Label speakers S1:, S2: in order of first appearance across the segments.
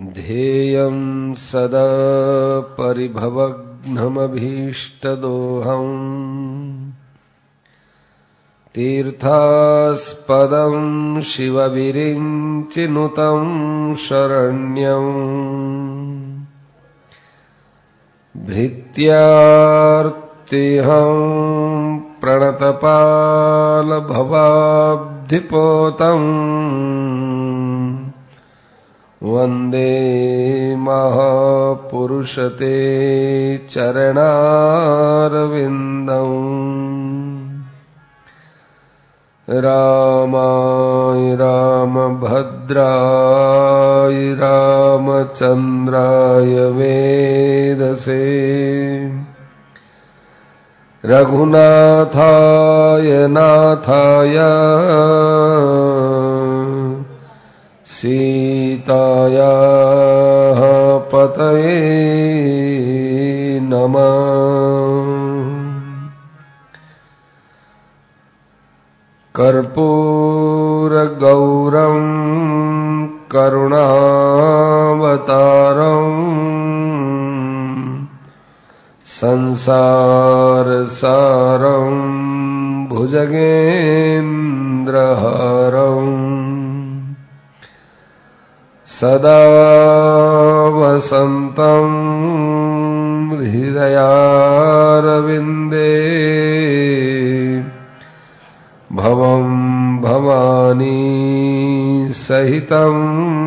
S1: ध्येयं सदा परिभवग्नमभीष्टदोहम् तीर्थास्पदं शिवविरिञ्चिनुतं शरण्यं भृत्यार्तिहं प्रणतपालभवाब्धिपोतम् वन्दे महापुरुषते चरणारविन्दम्। रामाय रामभद्राय रामचन्द्राय वेदसे रघुनाथाय नाथाय सीतायाः पतये नमः। कर्पूरगौरं करुणावतारं संसारसारं भुजगेन्द्रहारम् सदा वसन्तं हृदयारविन्दे भवं भवानी सहितं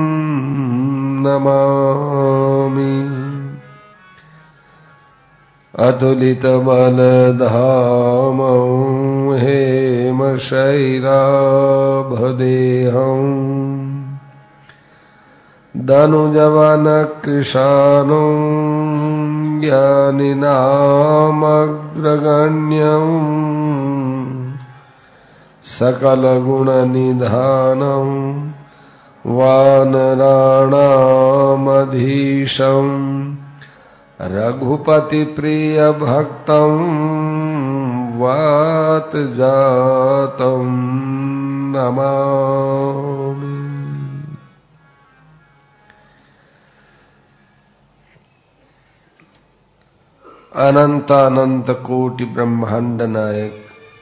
S1: नमामि। अतुलितबलधामं हेमशैलाभदेहम् दनुजवनकृशानुं ज्ञानिनामग्रगण्यम् सकलगुणनिधानं वानराणामधीशं रघुपतिप्रियभक्तं वातजातं नमामि। अनंतानंत कोटि ब्रह्मांड नायक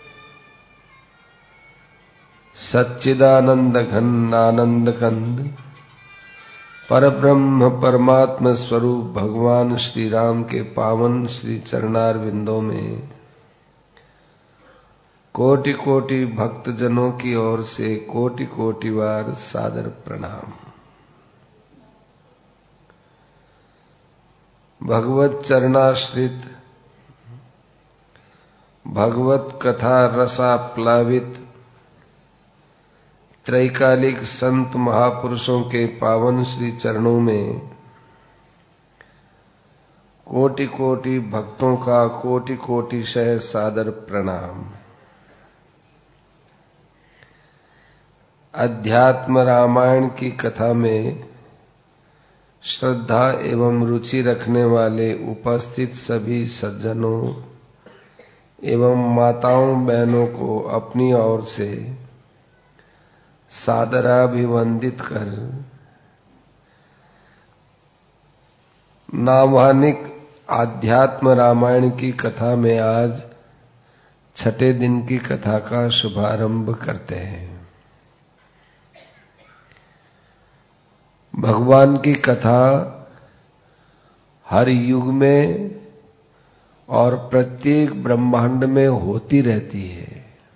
S1: सच्चिदानंद घन आनंद कंद परब्रह्म परमात्मा स्वरूप भगवान श्री राम के पावन श्री चरणारविंदों में कोटि कोटि भक्तजनों की ओर से कोटि कोटि बार सादर प्रणाम। भगवत चरणाश्रित भगवत कथा रसाप्लावित त्रैकालिक संत महापुरुषों के पावन श्री चरणों में कोटि कोटि भक्तों का कोटि कोटि शह सादर प्रणाम। अध्यात्म रामायण की कथा में श्रद्धा एवं रुचि रखने वाले उपस्थित सभी सज्जनों एवं माताओं बहनों को अपनी ओर से सादराभिवंदित कर नामानिक आध्यात्म रामायण की कथा में आज छठे दिन की कथा का शुभारंभ करते हैं। भगवान की कथा हर युग में और प्रत्येक ब्रह्मांड में होती रहती है,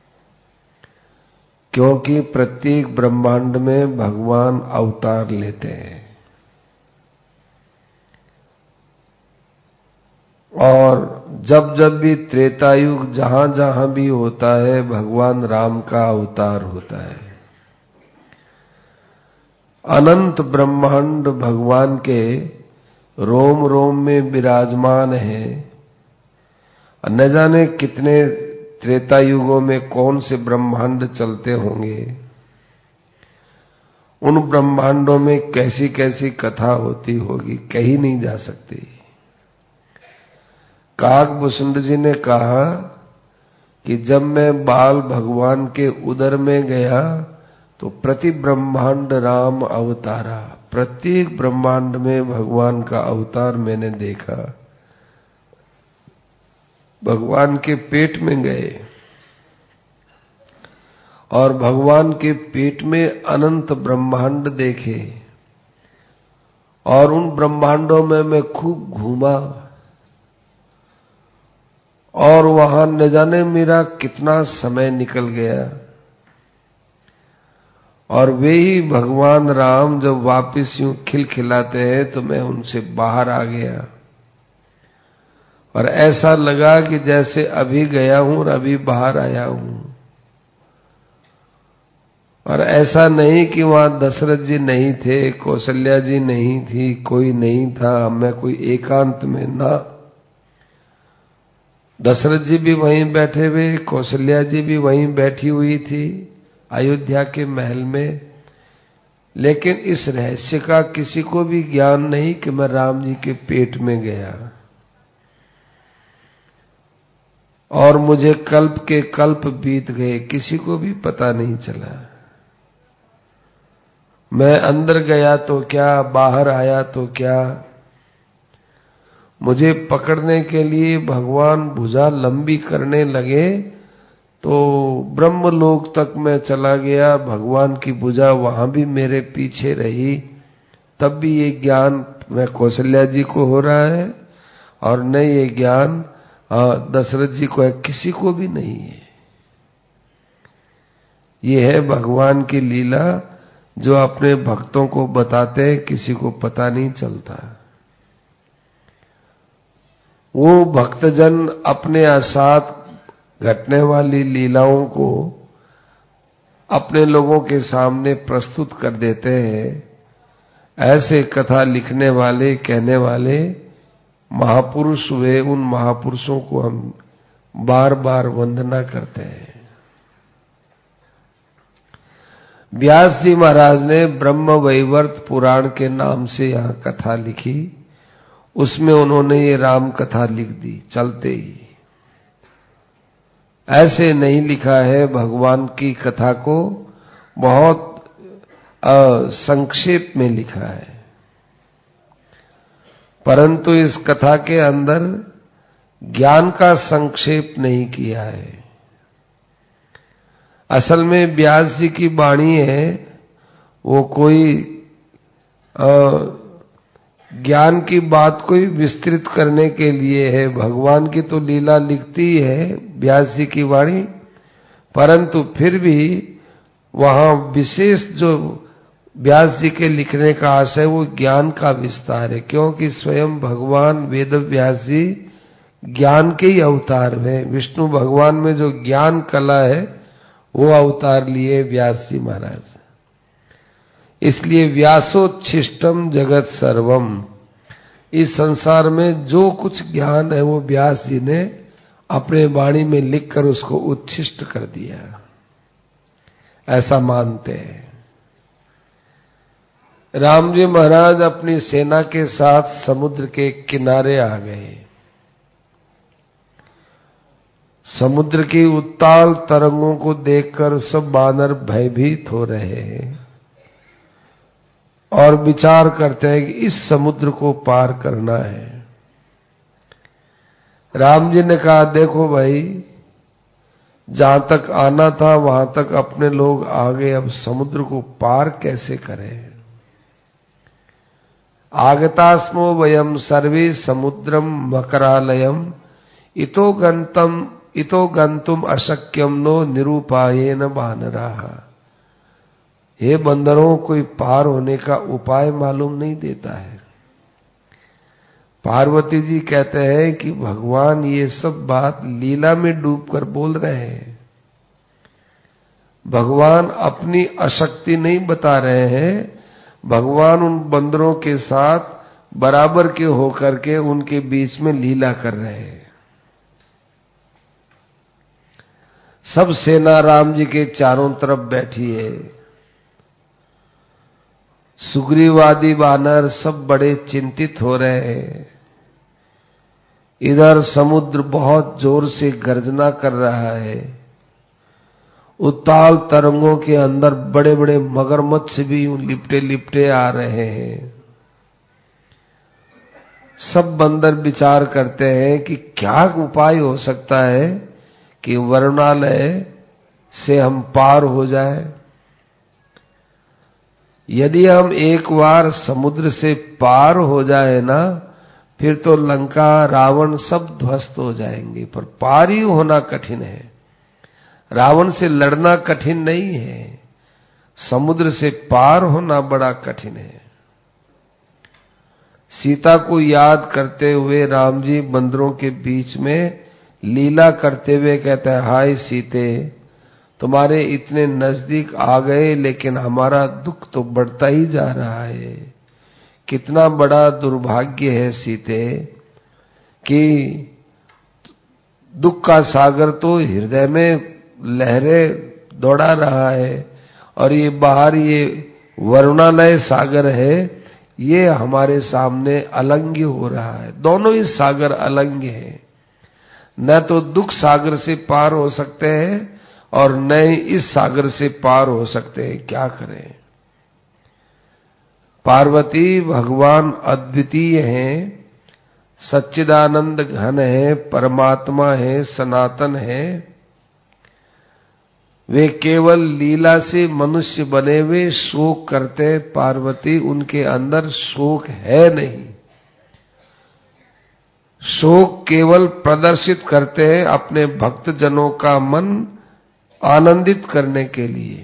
S1: क्योंकि प्रत्येक ब्रह्मांड में भगवान अवतार लेते हैं और जब जब भी त्रेता युग जहां जहां भी होता है भगवान राम का अवतार होता है। अनंत ब्रह्मांड भगवान के रोम रोम में विराजमान है। न जाने कितने त्रेता युगों में कौन से ब्रह्मांड चलते होंगे, उन ब्रह्मांडों में कैसी कैसी कथा होती होगी, कही नहीं जा सकती। काकभूषुंड जी ने कहा कि जब मैं बाल भगवान के उदर में गया तो प्रति ब्रह्मांड राम अवतारा, प्रत्येक ब्रह्मांड में भगवान का अवतार मैंने देखा। भगवान के पेट में गए और भगवान के पेट में अनंत ब्रह्मांड देखे और उन ब्रह्मांडों में मैं खूब घूमा और वहां न जाने मेरा कितना समय निकल गया। और वे ही भगवान राम जब वापस यूं खिलखिलाते हैं तो मैं उनसे बाहर आ गया और ऐसा लगा कि जैसे अभी गया हूं और अभी बाहर आया हूं। और ऐसा नहीं कि वहां दशरथ जी नहीं थे, कौशल्या जी नहीं थी, कोई नहीं था, मैं कोई एकांत में ना। दशरथ जी भी वहीं बैठे हुए, कौशल्या जी भी वहीं बैठी हुई थी अयोध्या के महल में, लेकिन इस रहस्य का किसी को भी ज्ञान नहीं कि मैं राम जी के पेट में गया और मुझे कल्प के कल्प बीत गए, किसी को भी पता नहीं चला। मैं अंदर गया तो क्या, बाहर आया तो क्या, मुझे पकड़ने के लिए भगवान भुजा लंबी करने लगे तो ब्रह्मलोक तक मैं चला गया, भगवान की भुजा वहां भी मेरे पीछे रही। तब भी ये ज्ञान मैं कौशल्या जी को हो रहा है और न ये ज्ञान दशरथ जी को है, किसी को भी नहीं है। ये है भगवान की लीला जो अपने भक्तों को बताते हैं, किसी को पता नहीं चलता। वो भक्तजन अपने साथ घटने वाली लीलाओं को अपने लोगों के सामने प्रस्तुत कर देते हैं। ऐसे कथा लिखने वाले, कहने वाले महापुरुष हुए, उन महापुरुषों को हम बार बार वंदना करते हैं। व्यास जी महाराज ने ब्रह्म वैवर्त पुराण के नाम से यहाँ कथा लिखी, उसमें उन्होंने ये राम कथा लिख दी चलते ही। ऐसे नहीं लिखा है, भगवान की कथा को बहुत संक्षेप में लिखा है, परंतु इस कथा के अंदर ज्ञान का संक्षेप नहीं किया है। असल में व्यास जी की वाणी है वो कोई ज्ञान की बात कोई विस्तृत करने के लिए है। भगवान की तो लीला लिखती है व्यास जी की वाणी, परंतु फिर भी वहां विशेष जो व्यास जी के लिखने का आशय वो ज्ञान का विस्तार है, क्योंकि स्वयं भगवान वेद व्यास जी ज्ञान के ही अवतार में, विष्णु भगवान में जो ज्ञान कला है वो अवतार लिए व्यास जी महाराज। इसलिए व्यासोच्छिष्टम जगत सर्वम, इस संसार में जो कुछ ज्ञान है वो व्यास जी ने अपने वाणी में लिखकर उसको उच्छिष्ट कर दिया, ऐसा मानते हैं। राम जी महाराज अपनी सेना के साथ समुद्र के किनारे आ गए। समुद्र की उत्ताल तरंगों को देखकर सब वानर भयभीत हो रहे हैं और विचार करते हैं कि इस समुद्र को पार करना है। राम जी ने कहा, देखो भाई, जहां तक आना था वहां तक अपने लोग आ गए, अब समुद्र को पार कैसे करें। आगतास्मो वयम सर्वे समुद्रम मकरालयम इतो गंतुम अशक्यम नो निरूपायेन वानराः। हे बंदरों, कोई पार होने का उपाय मालूम नहीं देता है। पार्वती जी कहते हैं कि भगवान ये सब बात लीला में डूबकर बोल रहे हैं, भगवान अपनी अशक्ति नहीं बता रहे हैं, भगवान उन बंदरों के साथ बराबर के होकर के उनके बीच में लीला कर रहे हैं। सब सेना राम जी के चारों तरफ बैठी है, सुग्रीवादी वानर सब बड़े चिंतित हो रहे हैं। इधर समुद्र बहुत जोर से गर्जना कर रहा है, उताल तरंगों के अंदर बड़े बड़े मगरमच्छ भी लिपटे लिपटे आ रहे हैं। सब बंदर विचार करते हैं कि क्या उपाय हो सकता है कि वरुणालय से हम पार हो जाए। यदि हम एक बार समुद्र से पार हो जाए ना, फिर तो लंका रावण सब ध्वस्त हो जाएंगे, पर पार ही होना कठिन है। रावण से लड़ना कठिन नहीं है, समुद्र से पार होना बड़ा कठिन है। सीता को याद करते हुए राम जी बंदरों के बीच में लीला करते हुए कहते हैं, हाय सीते, तुम्हारे इतने नजदीक आ गए लेकिन हमारा दुख तो बढ़ता ही जा रहा है। कितना बड़ा दुर्भाग्य है सीते कि दुख का सागर तो हृदय में लहरें दौड़ा रहा है और ये बाहर ये वरुणालय सागर है, ये हमारे सामने अलंघ्य हो रहा है। दोनों ही सागर अलंघ्य हैं, न तो दुख सागर से पार हो सकते हैं और न ही इस सागर से पार हो सकते हैं। क्या करें? पार्वती भगवान अद्वितीय हैं, सच्चिदानंद घन है, परमात्मा है, सनातन है। वे केवल लीला से मनुष्य बने हुए शोक करते। पार्वती, उनके अंदर शोक है नहीं। शोक केवल प्रदर्शित करते हैं अपने भक्त जनों का मन आनंदित करने के लिए।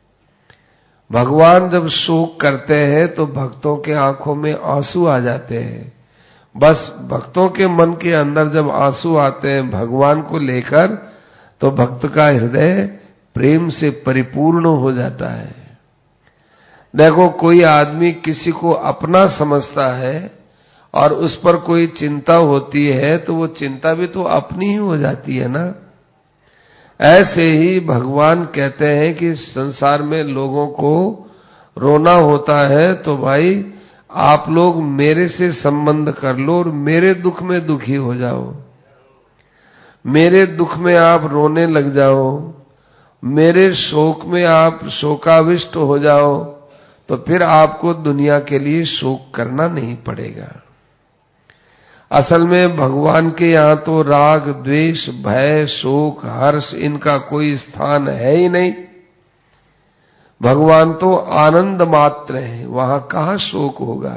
S1: भगवान जब शोक करते हैं तो भक्तों के आंखों में आंसू आ जाते हैं। बस भक्तों के मन के अंदर जब आंसू आते हैं भगवान को लेकर, तो भक्त का हृदय प्रेम से परिपूर्ण हो जाता है। देखो, कोई आदमी किसी को अपना समझता है और उस पर कोई चिंता होती है तो वो चिंता भी तो अपनी ही हो जाती है ना। ऐसे ही भगवान कहते हैं कि संसार में लोगों को रोना होता है तो भाई आप लोग मेरे से संबंध कर लो और मेरे दुख में दुखी हो जाओ, मेरे दुख में आप रोने लग जाओ, मेरे शोक में आप शोकाविष्ट हो जाओ, तो फिर आपको दुनिया के लिए शोक करना नहीं पड़ेगा। असल में भगवान के यहाँ तो राग, द्वेष, भय, शोक, हर्ष इनका कोई स्थान है ही नहीं। भगवान तो आनंद मात्र है, वहां कहाँ शोक होगा।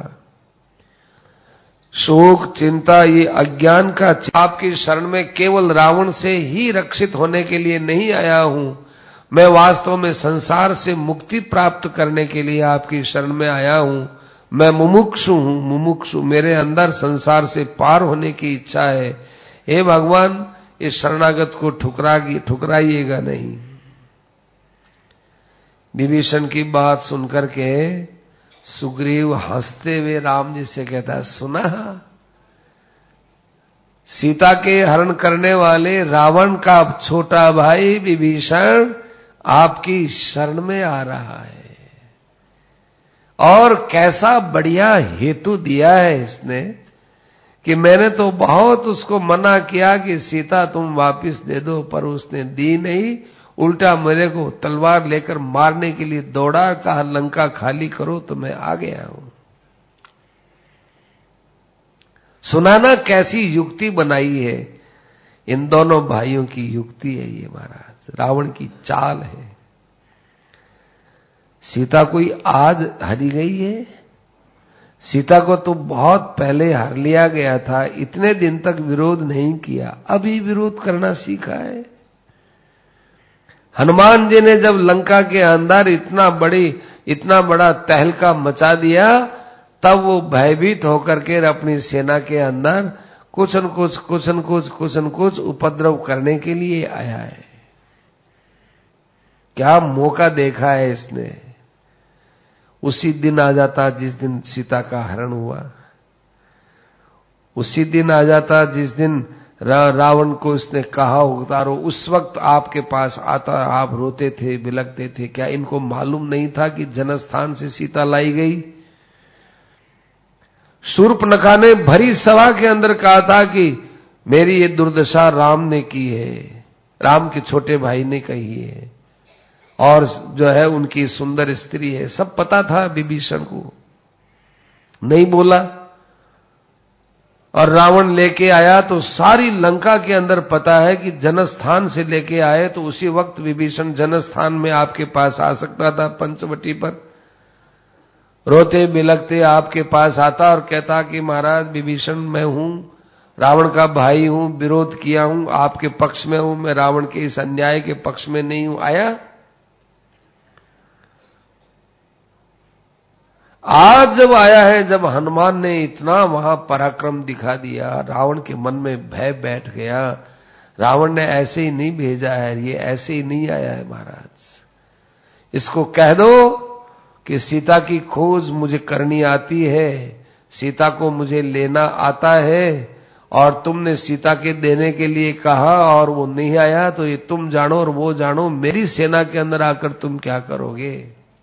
S1: शोक, चिंता ये अज्ञान का। आपकी शरण में केवल रावण से ही रक्षित होने के लिए नहीं आया हूं, मैं वास्तव में संसार से मुक्ति प्राप्त करने के लिए आपकी शरण में आया हूं। मैं मुमुक्षु हूं, मुमुक्षु, मेरे अंदर संसार से पार होने की इच्छा है। हे भगवान, इस शरणागत को ठुकराइएगा नहीं। विभीषण की बात सुनकर के सुग्रीव हंसते हुए राम जी से कहता है, सुना सीता के हरण करने वाले रावण का छोटा भाई विभीषण आपकी शरण में आ रहा है, और कैसा बढ़िया हेतु दिया है इसने कि मैंने तो बहुत उसको मना किया कि सीता तुम वापस दे दो, पर उसने दी नहीं, उल्टा मेरे को तलवार लेकर मारने के लिए दौड़ा, कहा लंका खाली करो, तो मैं आ गया हूं। सुनाना कैसी युक्ति बनाई है। इन दोनों भाइयों की युक्ति है ये महाराज, रावण की चाल है। सीता कोई आज हरी गई है? सीता को तो बहुत पहले हर लिया गया था, इतने दिन तक विरोध नहीं किया, अभी विरोध करना सीखा है। हनुमान जी ने जब लंका के अंदर इतना बड़ा तहलका मचा दिया, तब वो भयभीत होकर के अपनी सेना के अंदर कुछ न कुछ उपद्रव करने के लिए आया है। क्या मौका देखा है इसने। उसी दिन आ जाता जिस दिन सीता का हरण हुआ, उसी दिन आ जाता जिस दिन रावण को इसने कहा उतारो, उस वक्त आपके पास आता, आप रोते थे, बिलखते थे। क्या इनको मालूम नहीं था कि जनस्थान से सीता लाई गई? शूर्पणखा ने भरी सभा के अंदर कहा था कि मेरी ये दुर्दशा राम ने की है, राम के छोटे भाई ने कही है। और जो है उनकी सुंदर स्त्री है, सब पता था विभीषण को, नहीं बोला। और रावण लेके आया तो सारी लंका के अंदर पता है कि जनस्थान से लेके आए, तो उसी वक्त विभीषण जनस्थान में आपके पास आ सकता था, पंचवटी पर रोते बिलखते आपके पास आता और कहता कि महाराज विभीषण मैं हूं, रावण का भाई हूं, विरोध किया हूं, आपके पक्ष में हूं, मैं रावण के इस अन्याय के पक्ष में नहीं हूं। आया आज जब आया है, जब हनुमान ने इतना वहां पराक्रम दिखा दिया, रावण के मन में भय बैठ गया। रावण ने ऐसे ही नहीं भेजा है, ये ऐसे ही नहीं आया है महाराज, इसको कह दो कि सीता की खोज मुझे करनी आती है, सीता को मुझे लेना आता है, और तुमने सीता के देने के लिए कहा और वो नहीं आया, तो ये तुम जानो और वो जानो, मेरी सेना के अंदर आकर तुम क्या करोगे,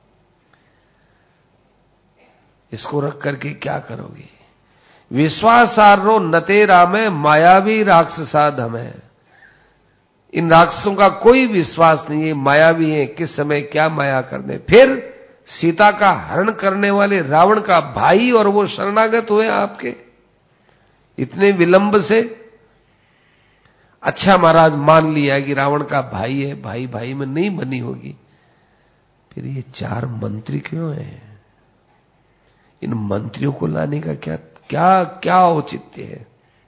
S1: इसको रख करके क्या करोगे। विश्वासार्हो नते रामे मायावी राक्षसा धमे। इन राक्षसों का कोई विश्वास नहीं है, मायावी है, किस समय क्या माया कर दे। फिर सीता का हरण करने वाले रावण का भाई और वो शरणागत हुए आपके इतने विलंब से। अच्छा महाराज मान लिया कि रावण का भाई है, भाई भाई में नहीं बनी होगी, फिर ये 4 मंत्री क्यों हैं? इन मंत्रियों को लाने का क्या क्या क्या औचित्य है?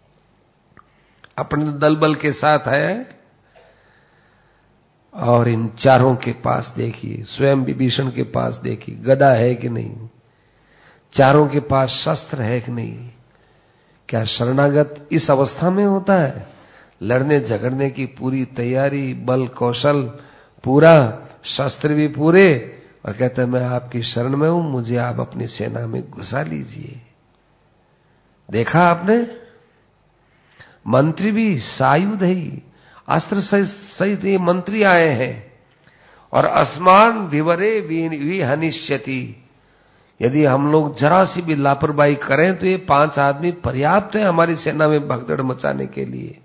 S1: अपने दल बल के साथ है और इन चारों के पास देखिए, स्वयं विभीषण के पास देखिए गदा है कि नहीं, चारों के पास शस्त्र है कि नहीं। क्या शरणागत इस अवस्था में होता है? लड़ने झगड़ने की पूरी तैयारी, बल कौशल पूरा, शस्त्र भी पूरे, और कहते हैं मैं आपकी शरण में हूं, मुझे आप अपनी सेना में घुसा लीजिए। देखा आपने? मंत्री भी सायुध ही, अस्त्र सहित ये मंत्री आए हैं। और अस्मान विवरे विहनिष्यति, यदि हम लोग जरा सी भी लापरवाही करें तो ये 5 आदमी पर्याप्त है हमारी सेना में भगदड़ मचाने के लिए।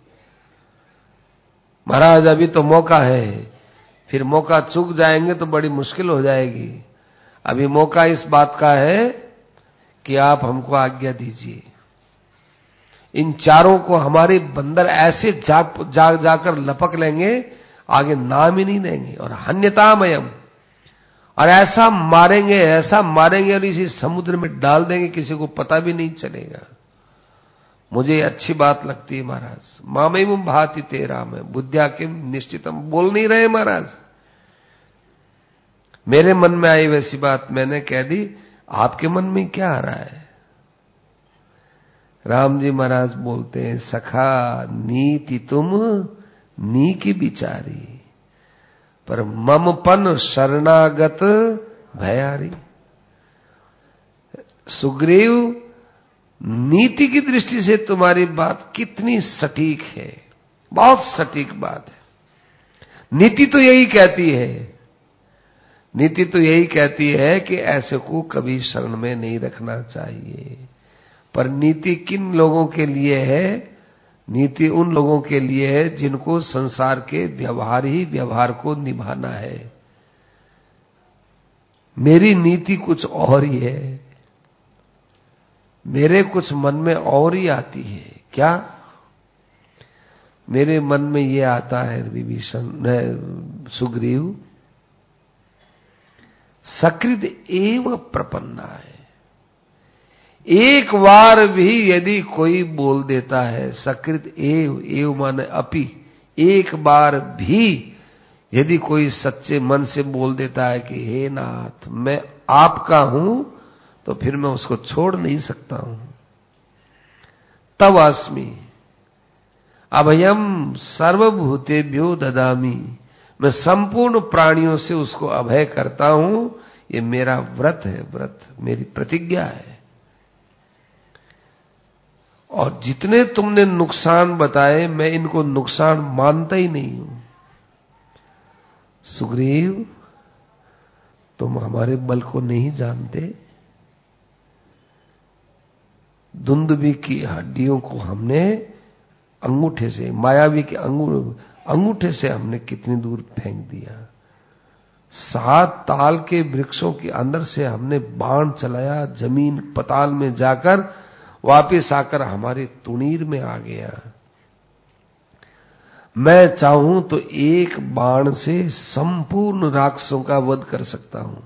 S1: महाराज अभी तो मौका है, फिर मौका चूक जाएंगे तो बड़ी मुश्किल हो जाएगी। अभी मौका इस बात का है कि आप हमको आज्ञा दीजिए। इन चारों को हमारे बंदर ऐसे जाकर लपक लेंगे, आगे नाम ही नहीं देंगे, और हन्यतामयम, और ऐसा मारेंगे और इसी समुद्र में डाल देंगे, किसी को पता भी नहीं चलेगा। मुझे अच्छी बात लगती है महाराज। मामेव भाति तेरा में बुद्धिया किम निश्चितम, बोल नहीं रहे महाराज, मेरे मन में आई वैसी बात मैंने कह दी, आपके मन में क्या आ रहा है? राम जी महाराज बोलते हैं, सखा नीति तुम नी की बिचारी, पर ममपन शरणागत भयारी। सुग्रीव, नीति की दृष्टि से तुम्हारी बात कितनी सटीक है, बहुत सटीक बात है। नीति तो यही कहती है, नीति तो यही कहती है कि ऐसे को कभी शरण में नहीं रखना चाहिए। पर नीति किन लोगों के लिए है? नीति उन लोगों के लिए है जिनको संसार के व्यवहार ही व्यवहार को निभाना है। मेरी नीति कुछ और ही है, मेरे कुछ मन में और ही आती है। क्या? मेरे मन में ये आता है विभीषण सुग्रीव, सकृत एव प्रपन्ना है। एक बार भी यदि कोई बोल देता है, सकृत एव माने अपि, एक बार भी यदि कोई सच्चे मन से बोल देता है कि हे नाथ मैं आपका हूं, तो फिर मैं उसको छोड़ नहीं सकता हूं। तव अस्मि अभयम सर्वभूतेभ्यो ददामि, मैं संपूर्ण प्राणियों से उसको अभय करता हूं। ये मेरा व्रत है, व्रत मेरी प्रतिज्ञा है। और जितने तुमने नुकसान बताए, मैं इनको नुकसान मानता ही नहीं हूं। सुग्रीव, तुम हमारे बल को नहीं जानते। दुंदुभी की हड्डियों को हमने अंगूठे से, मायावी के अंगूठे से हमने कितनी दूर फेंक दिया। 7 ताल के वृक्षों के अंदर से हमने बाण चलाया, जमीन पताल में जाकर वापस आकर हमारे तुणीर में आ गया। मैं चाहूं तो एक बाण से संपूर्ण राक्षसों का वध कर सकता हूं,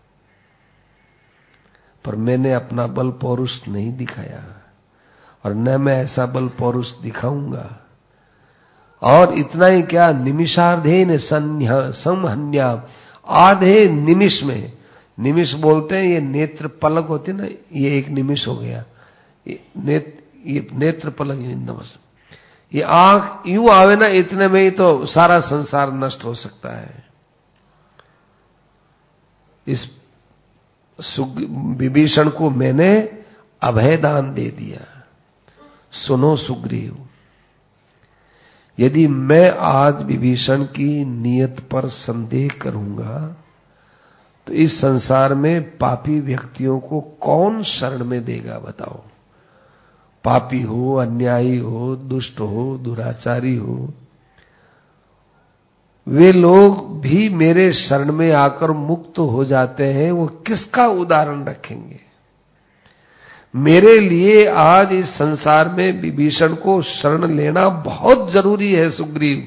S1: पर मैंने अपना बल पौरुष नहीं दिखाया और न मैं ऐसा बल पौरुष दिखाऊंगा। और इतना ही क्या, निमिषार्धेन संहन्या, आधे निमिष में, निमिष बोलते हैं ये नेत्र पलक होती ना, ये एक निमिष हो गया। ये नेत्र पलक, ये आंख यूं आवे ना, इतने में ही तो सारा संसार नष्ट हो सकता है। इस विभीषण को मैंने अभयदान दे दिया। सुनो सुग्रीव, यदि मैं आज विभीषण की नियत पर संदेह करूंगा तो इस संसार में पापी व्यक्तियों को कौन शरण में देगा बताओ। पापी हो, अन्यायी हो, दुष्ट हो, दुराचारी हो, वे लोग भी मेरे शरण में आकर मुक्त हो जाते हैं। वो किसका उदाहरण रखेंगे? मेरे लिए आज इस संसार में विभीषण को शरण लेना बहुत जरूरी है सुग्रीव,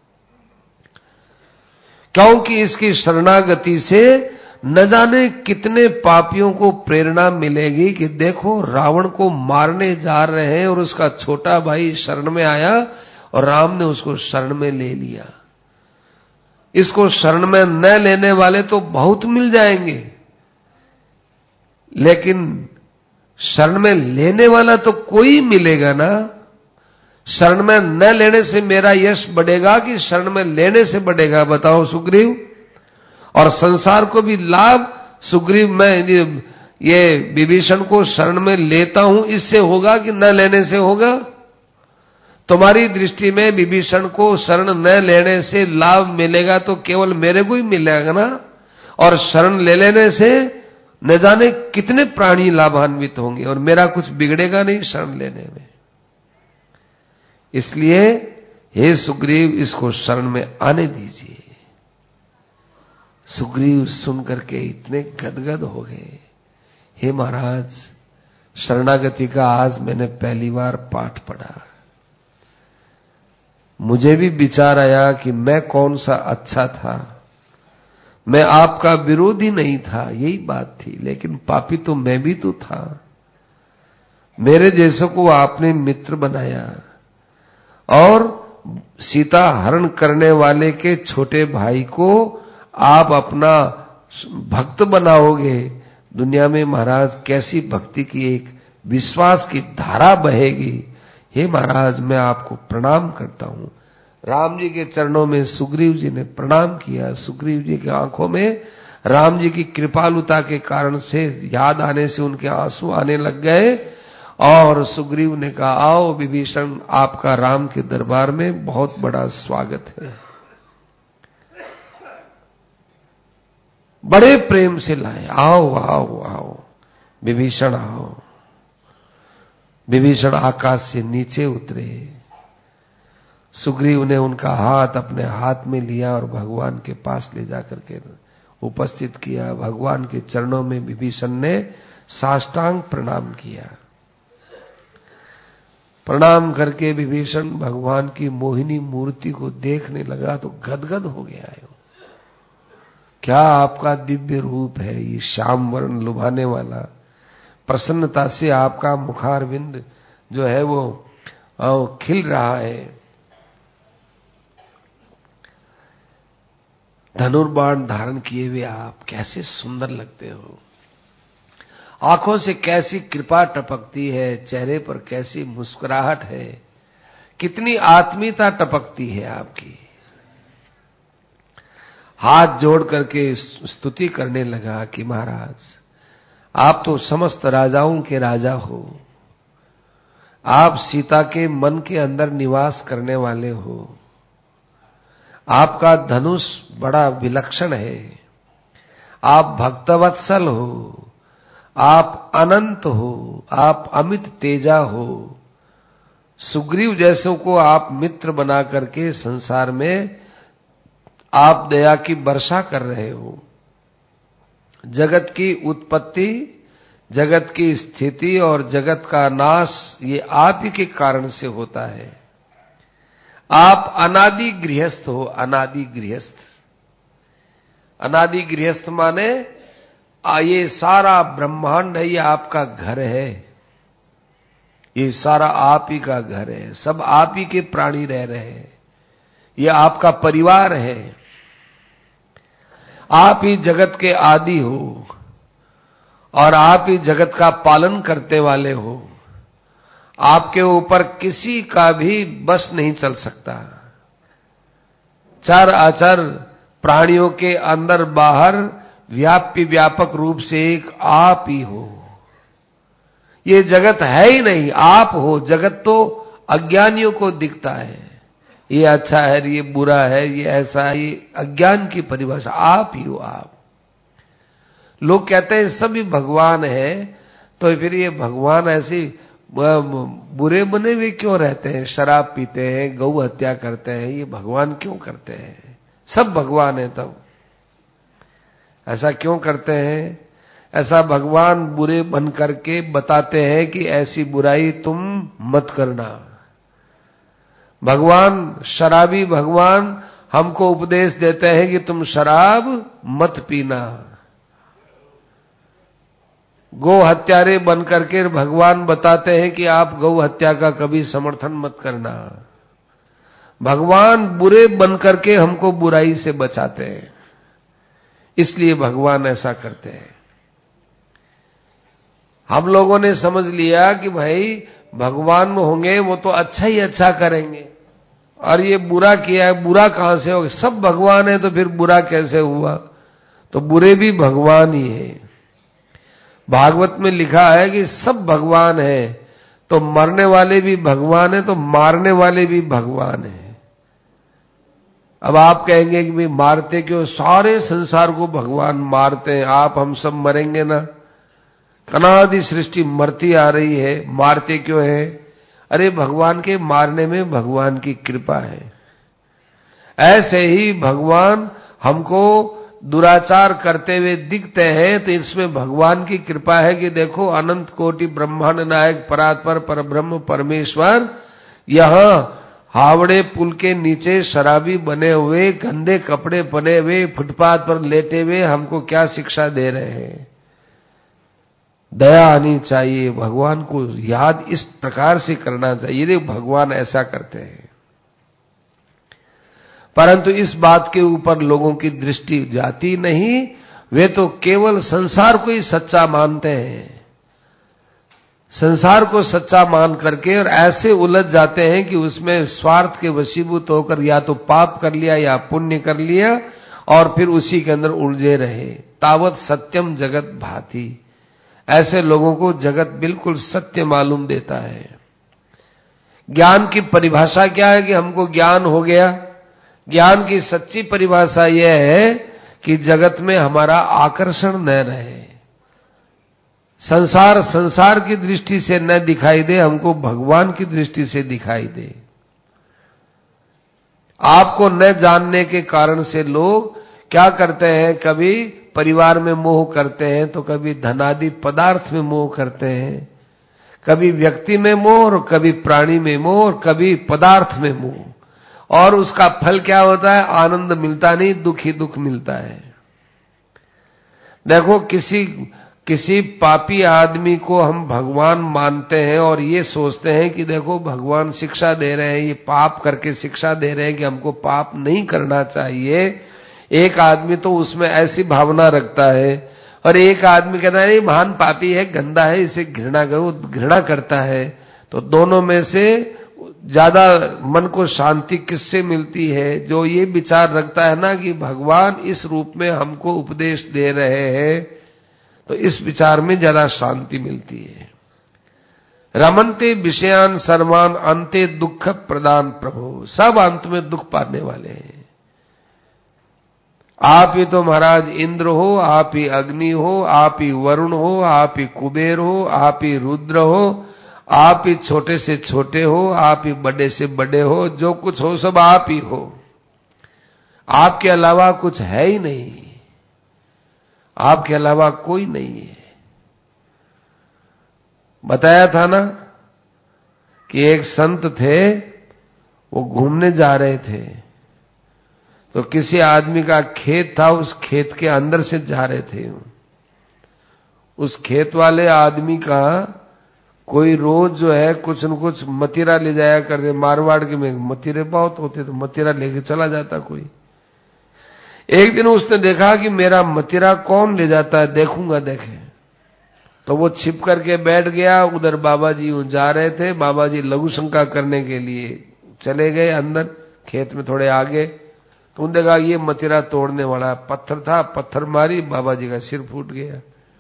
S1: क्योंकि इसकी शरणागति से न जाने कितने पापियों को प्रेरणा मिलेगी कि देखो रावण को मारने जा रहे हैं और उसका छोटा भाई शरण में आया और राम ने उसको शरण में ले लिया। इसको शरण में न लेने वाले तो बहुत मिल जाएंगे, लेकिन शरण में लेने वाला तो कोई मिलेगा ना। शरण में न लेने से मेरा यश बढ़ेगा कि शरण में लेने से बढ़ेगा बताओ सुग्रीव? और संसार को भी लाभ सुग्रीव मैं ये विभीषण को शरण में लेता हूं इससे होगा कि न लेने से होगा? तुम्हारी दृष्टि में विभीषण को शरण न लेने से लाभ मिलेगा तो केवल मेरे को ही मिलेगा ना, और शरण ले लेने से न जाने कितने प्राणी लाभान्वित होंगे और मेरा कुछ बिगड़ेगा नहीं शरण लेने में। इसलिए हे सुग्रीव, इसको शरण में आने दीजिए। सुग्रीव सुनकर के इतने गदगद हो गए, हे महाराज, शरणागति का आज मैंने पहली बार पाठ पढ़ा। मुझे भी विचार आया कि मैं कौन सा अच्छा था, मैं आपका विरोधी नहीं था, यही बात थी, लेकिन पापी तो मैं भी तो था। मेरे जैसों को आपने मित्र बनाया और सीता हरण करने वाले के छोटे भाई को आप अपना भक्त बनाओगे। दुनिया में महाराज कैसी भक्ति की एक विश्वास की धारा बहेगी। हे महाराज, मैं आपको प्रणाम करता हूं। राम जी के चरणों में सुग्रीव जी ने प्रणाम किया। सुग्रीव जी की आंखों में राम जी की कृपालुता के कारण से याद आने से उनके आंसू आने लग गए और सुग्रीव ने कहा, आओ विभीषण, आपका राम के दरबार में बहुत बड़ा स्वागत है। बड़े प्रेम से लाए, आओ आओ आओ विभीषण आओ। विभीषण आकाश से नीचे उतरे। सुग्रीव ने उनका हाथ अपने हाथ में लिया और भगवान के पास ले जाकर के उपस्थित किया। भगवान के चरणों में विभीषण ने साष्टांग प्रणाम किया। प्रणाम करके विभीषण भगवान की मोहिनी मूर्ति को देखने लगा तो गदगद हो गया है। क्या आपका दिव्य रूप है, ये श्याम वर्ण लुभाने वाला। प्रसन्नता से आपका मुखारविंद जो है वो खिल रहा है। धनुर्बाण धारण किए हुए आप कैसे सुंदर लगते हो। आंखों से कैसी कृपा टपकती है, चेहरे पर कैसी मुस्कुराहट है, कितनी आत्मीयता टपकती है आपकी। हाथ जोड़ करके स्तुति करने लगा कि महाराज, आप तो समस्त राजाओं के राजा हो, आप सीता के मन के अंदर निवास करने वाले हो, आपका धनुष बड़ा विलक्षण है, आप भक्तवत्सल हो, आप अनंत हो, आप अमित तेजा हो। सुग्रीव जैसों को आप मित्र बना करके संसार में आप दया की वर्षा कर रहे हो। जगत की उत्पत्ति, जगत की स्थिति और जगत का नाश ये आप ही के कारण से होता है। आप अनादि गृहस्थ हो, अनादि गृहस्थ। अनादि गृहस्थ माने ये सारा ब्रह्मांड है, ये आपका घर है, ये सारा आप ही का घर है, सब आप ही के प्राणी रह रहे हैं, ये आपका परिवार है। आप ही जगत के आदि हो और आप ही जगत का पालन करने वाले हो। आपके ऊपर किसी का भी बस नहीं चल सकता। चर अचर प्राणियों के अंदर बाहर व्यापी व्यापक रूप से एक आप ही हो। ये जगत है ही नहीं, आप हो। जगत तो अज्ञानियों को दिखता है, ये अच्छा है, ये बुरा है, ये ऐसा है, ये अज्ञान की परिभाषा। आप ही हो, आप। लोग कहते हैं सभी भगवान है, तो फिर ये भगवान ऐसे बुरे बने हुए क्यों रहते हैं? शराब पीते हैं, गौ हत्या करते हैं, ये भगवान क्यों करते हैं? सब भगवान है तब ऐसा क्यों करते हैं? ऐसा भगवान बुरे बन करके बताते हैं कि ऐसी बुराई तुम मत करना। भगवान शराबी भगवान हमको उपदेश देते हैं कि तुम शराब मत पीना। गौ हत्यारे बन करके भगवान बताते हैं कि आप गौ हत्या का कभी समर्थन मत करना। भगवान बुरे बन करके हमको बुराई से बचाते हैं, इसलिए भगवान ऐसा करते हैं। हम लोगों ने समझ लिया कि भाई भगवान होंगे वो तो अच्छा ही अच्छा करेंगे, और ये बुरा किया है, बुरा कहां से होगा? सब भगवान है तो फिर बुरा कैसे हुआ? तो बुरे भी भगवान ही है। भागवत में लिखा है कि सब भगवान है, तो मरने वाले भी भगवान है, तो मारने वाले भी भगवान है। अब आप कहेंगे कि भाई मारते क्यों? सारे संसार को भगवान मारते हैं, आप हम सब मरेंगे ना? अनादि सृष्टि मरती आ रही है, मारते क्यों है? अरे भगवान के मारने में भगवान की कृपा है। ऐसे ही भगवान हमको दुराचार करते हुए दिखते हैं, तो इसमें भगवान की कृपा है कि देखो अनंत कोटि ब्रह्मांड नायक परात्पर परब्रह्म परमेश्वर यहां हावड़े पुल के नीचे शराबी बने हुए, गंदे कपड़े बने हुए, फुटपाथ पर लेटे हुए हमको क्या शिक्षा दे रहे हैं? दया आनी चाहिए, भगवान को याद इस प्रकार से करना चाहिए। ये भगवान ऐसा करते हैं, परंतु इस बात के ऊपर लोगों की दृष्टि जाती नहीं। वे तो केवल संसार को ही सच्चा मानते हैं, संसार को सच्चा मान करके और ऐसे उलझ जाते हैं कि उसमें स्वार्थ के वशीभूत होकर या तो पाप कर लिया या पुण्य कर लिया, और फिर उसी के अंदर उलझे रहे। तावत सत्यम जगत भाति। ऐसे लोगों को जगत बिल्कुल सत्य मालूम देता है। ज्ञान की परिभाषा क्या है कि हमको ज्ञान हो गया? ज्ञान की सच्ची परिभाषा यह है कि जगत में हमारा आकर्षण न रहे, संसार संसार की दृष्टि से न दिखाई दे, हमको भगवान की दृष्टि से दिखाई दे। आपको न जानने के कारण से लोग क्या करते हैं? कभी परिवार में मोह करते हैं, तो कभी धनादि पदार्थ में मोह करते हैं, कभी व्यक्ति में मोह और कभी प्राणी में मोह और कभी पदार्थ में मोह, और उसका फल क्या होता है? आनंद मिलता नहीं, दुख ही दुख मिलता है। देखो किसी पापी आदमी को हम भगवान मानते हैं और ये सोचते हैं कि देखो भगवान शिक्षा दे रहे हैं, ये पाप करके शिक्षा दे रहे हैं कि हमको पाप नहीं करना चाहिए। एक आदमी तो उसमें ऐसी भावना रखता है, और एक आदमी कहता है महान पापी है, गंदा है, इसे घृणा करता है। तो दोनों में से ज्यादा मन को शांति किससे मिलती है? जो ये विचार रखता है ना कि भगवान इस रूप में हमको उपदेश दे रहे हैं, तो इस विचार में ज्यादा शांति मिलती है। रमन्ते विषयान सर्वान अंते दुख प्रदान प्रभु। सब अंत में दुख पाने वाले हैं। आप ही तो महाराज इंद्र हो, आप ही अग्नि हो, आप ही वरुण हो, आप ही कुबेर हो, आप ही रुद्र हो, आप ही छोटे से छोटे हो, आप ही बड़े से बड़े हो, जो कुछ हो सब आप ही हो। आपके अलावा कुछ है ही नहीं, आपके अलावा कोई नहीं है। बताया था ना कि एक संत थे, वो घूमने जा रहे थे, तो किसी आदमी का खेत था, उस खेत के अंदर से जा रहे थे। उस खेत वाले आदमी का कोई रोज जो है कुछ न कुछ मदिरा ले जाया करते, मारवाड़ के में मदिरे बहुत होते, तो मदिरा लेके चला जाता कोई। एक दिन उसने देखा कि मेरा मदिरा कौन ले जाता है, देखूंगा देखे। तो वो छिप करके बैठ गया। उधर बाबा जी जा रहे थे, बाबा जी लघु शंका करने के लिए चले गए अंदर खेत में थोड़े आगे। तो उन्होंने देखा ये मदिरा तोड़ने वाला पत्थर था, पत्थर मारी, बाबा जी का सिर फूट गया।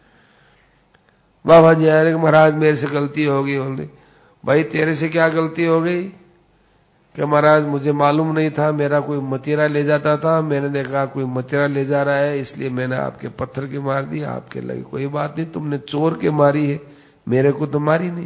S1: बाबा जी आए, महाराज मेरे से गलती हो गई। बोले भाई तेरे से क्या गलती हो गई? कि महाराज मुझे मालूम नहीं था, मेरा कोई मदिरा ले जाता था, मैंने देखा कोई मदिरा ले जा रहा है, इसलिए मैंने आपके पत्थर के मार दी। आपके लगी कोई बात नहीं, तुमने चोर के मारी है, मेरे को तो मारी नहीं।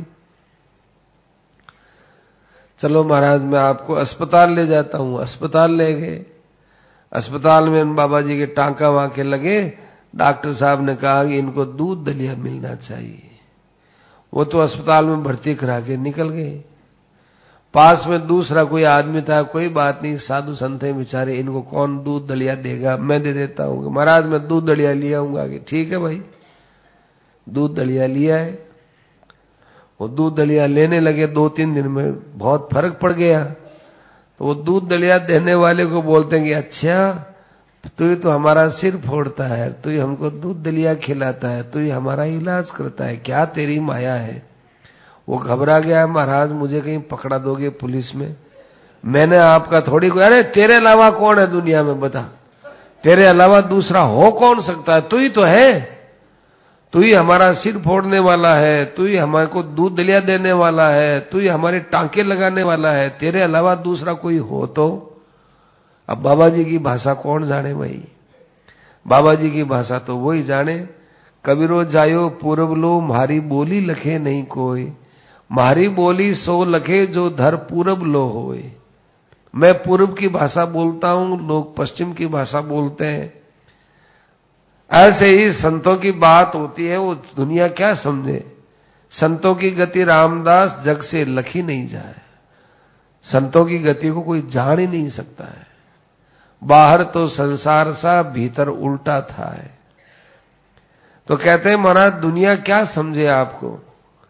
S1: चलो महाराज मैं आपको अस्पताल ले जाता हूं। अस्पताल ले गए। अस्पताल में बाबा जी के टांका वांके लगे। डॉक्टर साहब ने कहा कि इनको दूध दलिया मिलना चाहिए। वो तो अस्पताल में भर्ती करा के निकल गए। पास में दूसरा कोई आदमी था, कोई बात नहीं, साधु संत हैं बेचारे, इनको कौन दूध दलिया देगा, मैं दे देता हूँ। महाराज मैं दूध दलिया लिया आऊंगा। ठीक है भाई, दूध दलिया लिया है। वो दूध दलिया लेने लगे। 2-3 दिन में बहुत फर्क पड़ गया। तो वो दूध दलिया देने वाले को बोलते हैं कि अच्छा तू ही तो हमारा सिर फोड़ता है, तू ही हमको दूध दलिया खिलाता है, तू ही हमारा इलाज करता है, क्या तेरी माया है? वो घबरा गया, महाराज मुझे कहीं पकड़ा दोगे पुलिस में? मैंने आपका थोड़ी कोई, अरे तेरे अलावा कौन है दुनिया में बता, तेरे अलावा दूसरा हो कौन सकता है? तू ही तो है, तू ही हमारा सिर फोड़ने वाला है, तू ही हमारे को दूध दलिया देने वाला है, तू ही हमारे टांके लगाने वाला है, तेरे अलावा दूसरा कोई हो तो? अब बाबा जी की भाषा कौन जाने भाई? बाबा जी की भाषा तो वही जाने। कबीरो जायो पूरब लो, म्हारी बोली लखे नहीं कोई, म्हारी बोली सो लखे जो धर पूरब लो होए। मैं पूर्व की भाषा बोलता हूं, लोग पश्चिम की भाषा बोलते हैं। ऐसे ही संतों की बात होती है, वो दुनिया क्या समझे। संतों की गति रामदास जग से लखी नहीं जाए। संतों की गति को कोई जान ही नहीं सकता है। बाहर तो संसार सा, भीतर उल्टा था है। तो कहते हैं महाराज दुनिया क्या समझे आपको,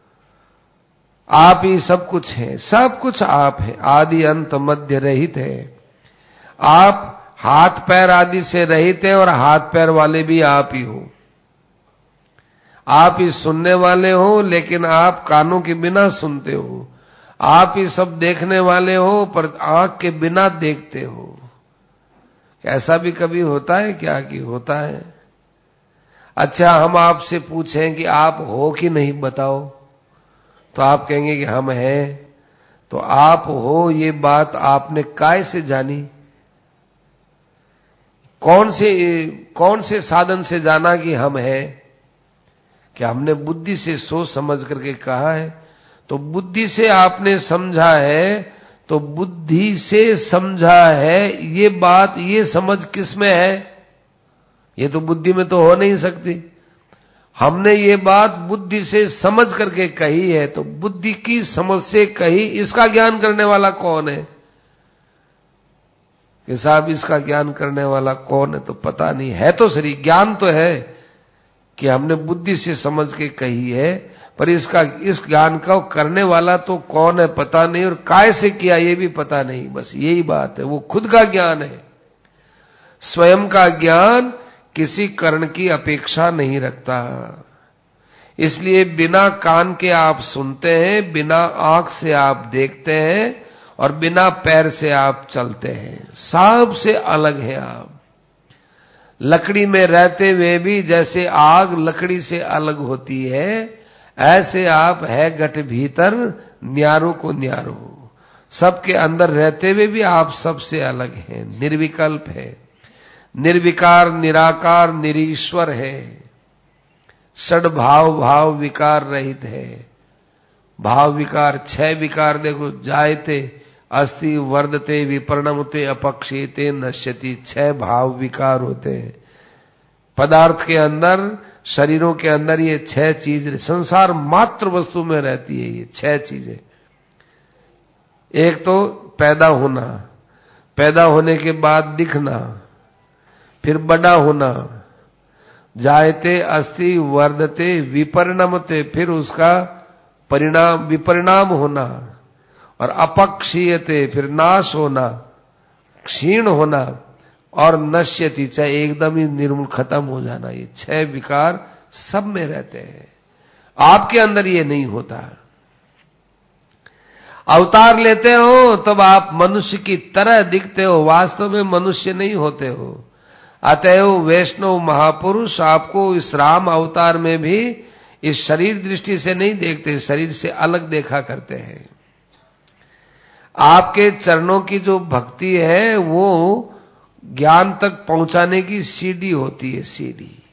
S1: आप ही सब कुछ है, सब कुछ आप है, आदि अंत मध्य रहित है। आप हाथ पैर आदि से रहित है और हाथ पैर वाले भी आप ही हो। आप ही सुनने वाले हो, लेकिन आप कानों के बिना सुनते हो। आप ही सब देखने वाले हो, पर आंख के बिना देखते हो। ऐसा भी कभी होता है क्या कि होता है? अच्छा हम आपसे पूछें कि आप हो कि नहीं बताओ, तो आप कहेंगे कि हम हैं। तो आप हो ये बात आपने काय से जानी? कौन से साधन से जाना कि हम हैं? क्या हमने बुद्धि से सोच समझ करके कहा है? तो बुद्धि से आपने समझा है, तो बुद्धि से समझा है, ये बात ये समझ किसमें है? ये तो बुद्धि में तो हो नहीं सकती। हमने ये बात बुद्धि से समझ करके कही है, तो बुद्धि की समझ से कही, इसका ज्ञान करने वाला कौन है? कि साहब इसका ज्ञान करने वाला कौन है तो पता नहीं है। तो सही ज्ञान तो है कि हमने बुद्धि से समझ के कही है, पर इस ज्ञान का करने वाला तो कौन है पता नहीं, और काय से किया ये भी पता नहीं। बस यही बात है, वो खुद का ज्ञान है। स्वयं का ज्ञान किसी करण की अपेक्षा नहीं रखता। इसलिए बिना कान के आप सुनते हैं, बिना आंख से आप देखते हैं, और बिना पैर से आप चलते हैं। सबसे अलग है आप। लकड़ी में रहते हुए भी जैसे आग लकड़ी से अलग होती है, ऐसे आप है घट भीतर न्यारो को न्यारो। सबके अंदर रहते हुए भी आप सबसे अलग हैं, निर्विकल्प है, निर्विकार निराकार निरीश्वर है, षड भाव विकार रहित है। भाव विकार 6 विकार देखो, जायते अस्ति वर्धते विपरिणमते अपक्षीयते नश्यति। 6 भाव विकार होते हैं पदार्थ के अंदर, शरीरों के अंदर। ये 6 चीज संसार मात्र वस्तु में रहती है। ये 6 चीजें, एक तो पैदा होना, पैदा होने के बाद दिखना, फिर बड़ा होना, जायते अस्ति वर्धते विपरिणमते, फिर उसका परिणाम विपरिणाम होना, और अपक्षीयते फिर नाश होना, क्षीण होना, और नश्यति चाहे एकदम ही निर्मूल खत्म हो जाना। ये 6 विकार सब में रहते हैं, आपके अंदर ये नहीं होता। अवतार लेते हो तब आप मनुष्य की तरह दिखते हो, वास्तव में मनुष्य नहीं होते हो। अतएव वैष्णव महापुरुष आपको इस राम अवतार में भी इस शरीर दृष्टि से नहीं देखते, शरीर से अलग देखा करते हैं। आपके चरणों की जो भक्ति है वो ज्ञान तक पहुंचाने की सीढ़ी होती है, सीढ़ी।